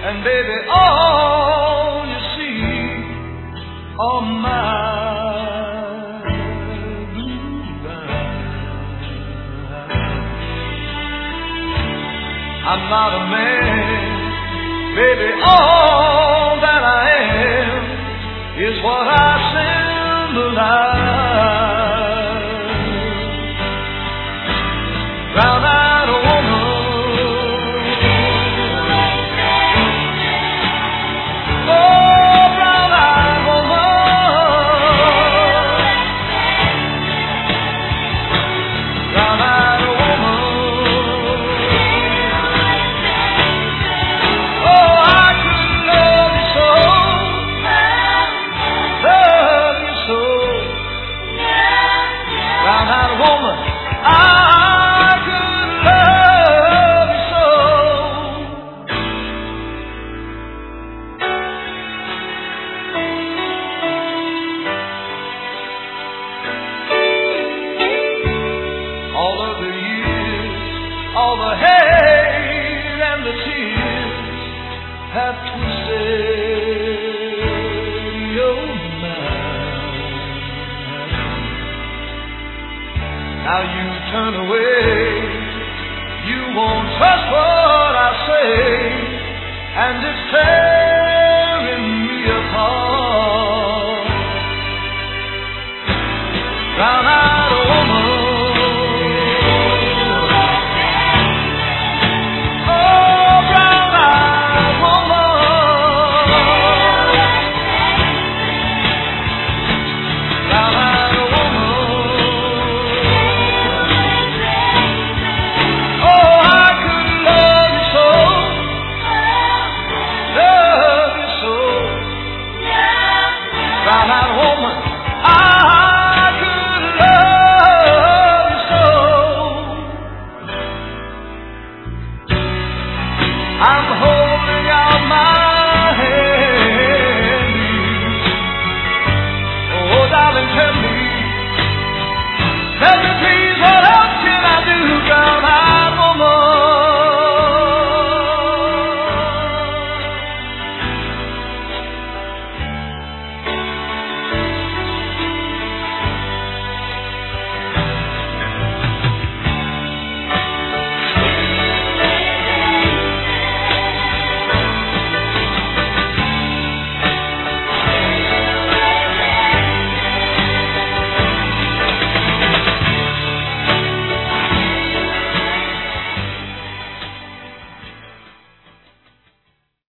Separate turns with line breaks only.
And baby, all you see are my blue eyes. I'm not a man, baby, all that I am is what I symbolize. Brown-eyed woman, all the hate and the tears have twisted your mind. Now you turn away, you won't trust what I say, and it's